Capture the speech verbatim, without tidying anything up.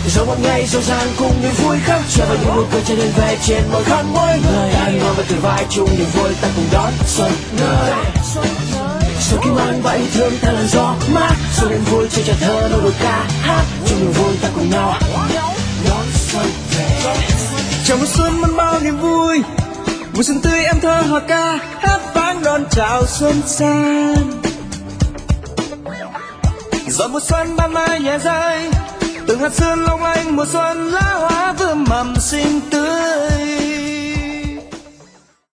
rồi một ngày giàu sang cùng niềm vui khắp treo vào những nụ cười trên lên về trên môi khắp mỗi người anh ngồi vào từ vai chung niềm vui ta cùng đón xuân người rồi kim an và yêu thương ta là gió mát rồi niềm vui chơi trò thơ nô đôi ca hát chung niềm vui ta cùng nhau đón xuân về. Chào mừng xuân mang bao niềm vui, mùa xuân tươi em thơ hò ca hát vang đón chào xuân sang. Giọt mùa xuân ban mai nhẹ rơi, từng hạt sương long lanh mùa xuân lá hoa thơm mầm xinh tươi.